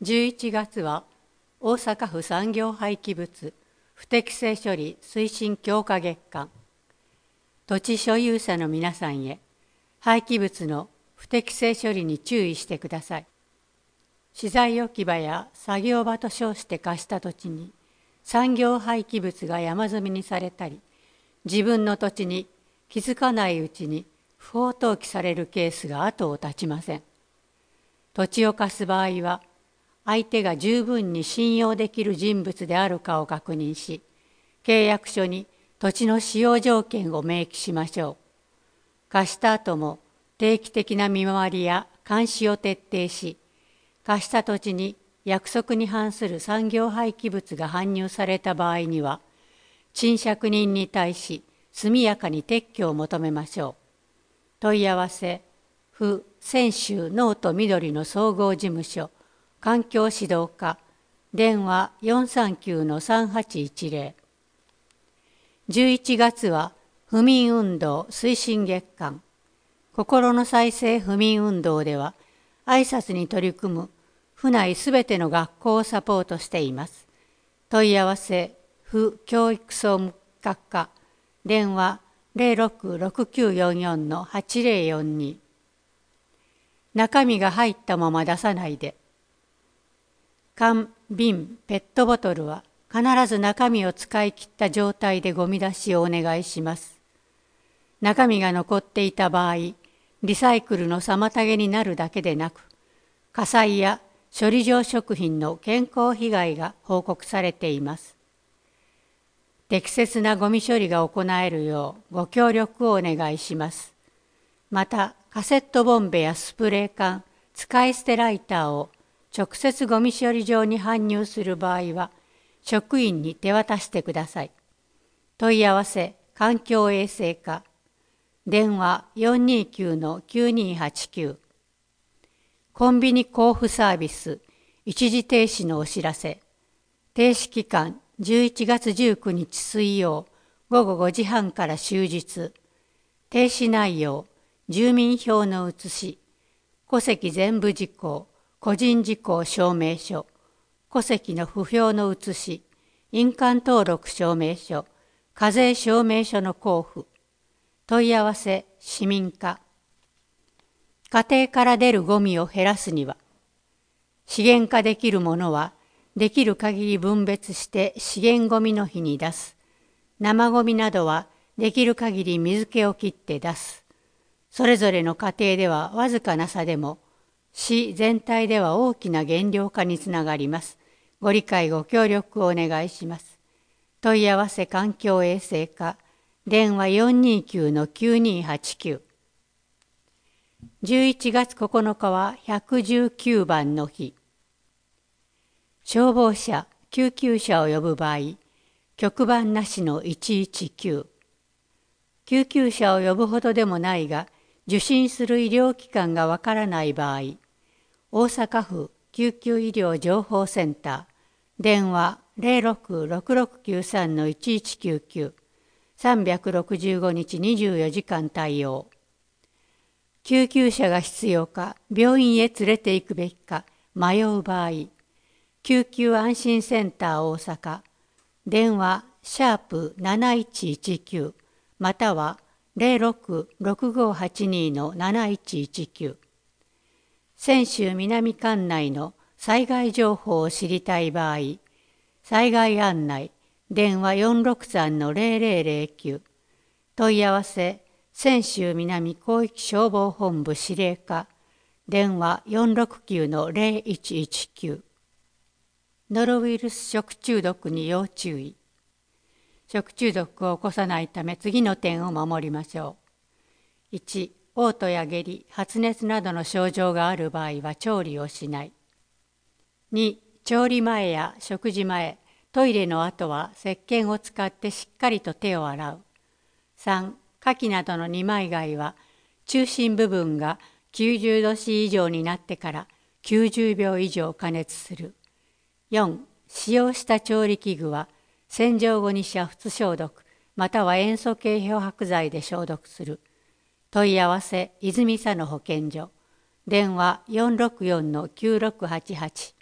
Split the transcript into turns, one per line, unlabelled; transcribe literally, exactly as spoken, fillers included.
じゅういちがつは大阪府産業廃棄物不適正処理推進強化月間。土地所有者の皆さんへ、廃棄物の不適正処理に注意してください。資材置き場や作業場と称して貸した土地に産業廃棄物が山積みにされたり、自分の土地に気づかないうちに不法投棄されるケースが後を絶ちません。土地を貸す場合は、相手が十分に信用できる人物であるかを確認し、契約書に土地の使用条件を明記しましょう。貸した後も定期的な見回りや監視を徹底し、貸した土地に約束に反する産業廃棄物が搬入された場合には、賃借人に対し速やかに撤去を求めましょう。問い合わせ、府泉州ノート緑の総合事務所、環境指導課、電話 よんさんきゅうのさんはちいちゼロ。じゅういちがつは府民運動推進月間。心の再生府民運動では、挨拶に取り組む府内すべての学校をサポートしています。問い合わせ、府教育総務学課、電話 ゼロろくろくきゅうよんよんのはちゼロよんに。中身が入ったまま出さないで。缶、瓶、ペットボトルは必ず中身を使い切った状態でゴミ出しをお願いします。中身が残っていた場合、リサイクルの妨げになるだけでなく、火災や処理場食品の健康被害が報告されています。適切なゴミ処理が行えるようご協力をお願いします。また、カセットボンベやスプレー缶、使い捨てライターを直接ゴミ処理場に搬入する場合は、職員に手渡してください。問い合わせ、環境衛生課、電話 よんにきゅうのきゅうにはちきゅう。コンビニ交付サービス、一時停止のお知らせ。停止期間、じゅういちがつじゅうくにち水曜、ごごごじはんから終日。停止内容、住民票の写し、戸籍全部事項、個人事項証明書、戸籍の不評の写し、印鑑登録証明書、課税証明書の交付。問い合わせ、市民課。家庭から出るゴミを減らすには、資源化できるものは、できる限り分別して資源ゴミの日に出す。生ゴミなどは、できる限り水気を切って出す。それぞれの家庭ではわずかな差でも、市全体では大きな減量化につながります。ご理解ご協力をお願いします。問い合わせ環境衛生課、電話 よんにきゅうのきゅうにはちきゅう。じゅういちがつここのかはひゃくじゅうきゅうばんの日。消防車、救急車を呼ぶ場合、局番なしのいちいちきゅう。救急車を呼ぶほどでもないが、受診する医療機関がわからない場合、大阪府救急医療情報センター、電話 ゼロろくろくろくきゅうさんのいちいちきゅうきゅう、さんびゃくろくじゅうごにちにじゅうよじかん対応。救急車が必要か、病院へ連れて行くべきか迷う場合、救急安心センター大阪、電話シャープなないちいちきゅう、またはゼロろくろくごはちにのなないちいちきゅう。泉州南管内の災害情報を知りたい場合、災害案内、電話 よんろくさんのゼロゼロゼロきゅう。問い合わせ、泉州南広域消防本部司令課、電話 よんろくきゅうのゼロいちいちきゅう。ノロウイルス食中毒に要注意。食中毒を起こさないため次の点を守りましょう。いち、嘔吐や下痢、発熱などの症状がある場合は調理をしない。に、調理前や食事前、トイレの後は石鹸を使ってしっかりと手を洗う。さん、牡蠣などの二枚貝は中心部分がきゅうじゅうどし以上になってからきゅうじゅうびょう以上加熱する。よん、使用した調理器具は洗浄後に煮沸消毒、または塩素系漂白剤で消毒する。問い合わせ、泉佐野保健所。電話 よんろくよんのきゅうろくはちはち。